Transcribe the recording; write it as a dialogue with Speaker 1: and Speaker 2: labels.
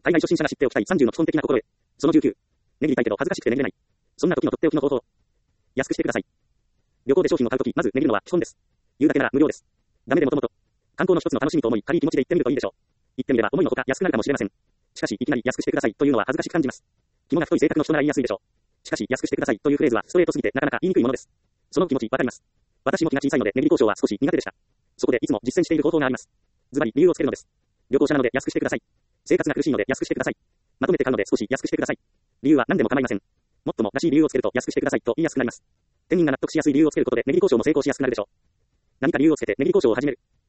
Speaker 1: 海外初心者が知っておきたい30の基本的な心得。その19。値切りたいけど恥ずかしくて値切れない。そんな時のとっておきの方法。安くしてください。旅行で商品を買うとき、まず値切るのは基本です。言うだけなら無料です。ダメでもともと。観光の一つの楽しみと思い、軽い気持ちで行ってみるといいでしょう。行ってみれば思いのほか安くなるかもしれません。しかし、いきなり安くしてくださいというのは恥ずかしく感じます。肝が太い性格の人なら言いやすいでしょう。しかし、安くしてくださいというフレーズはストレートすぎてなかなか言いにくいものです。その気持ちわかります。私も気が小さいので値切り交渉は少し苦手でした。そこでいつも実践している方法があります。ズバリ理由をつけるのです。旅行者なので安くしてください。生活が苦しいので安くしてください。まとめて買うので少し安くしてください。理由は何でも構いません。もっともらしい理由をつけると安くしてくださいと言いやすくなります。店員が納得しやすい理由をつけることで値切り交渉も成功しやすくなるでしょう。何か理由をつけて値切り交渉を始める。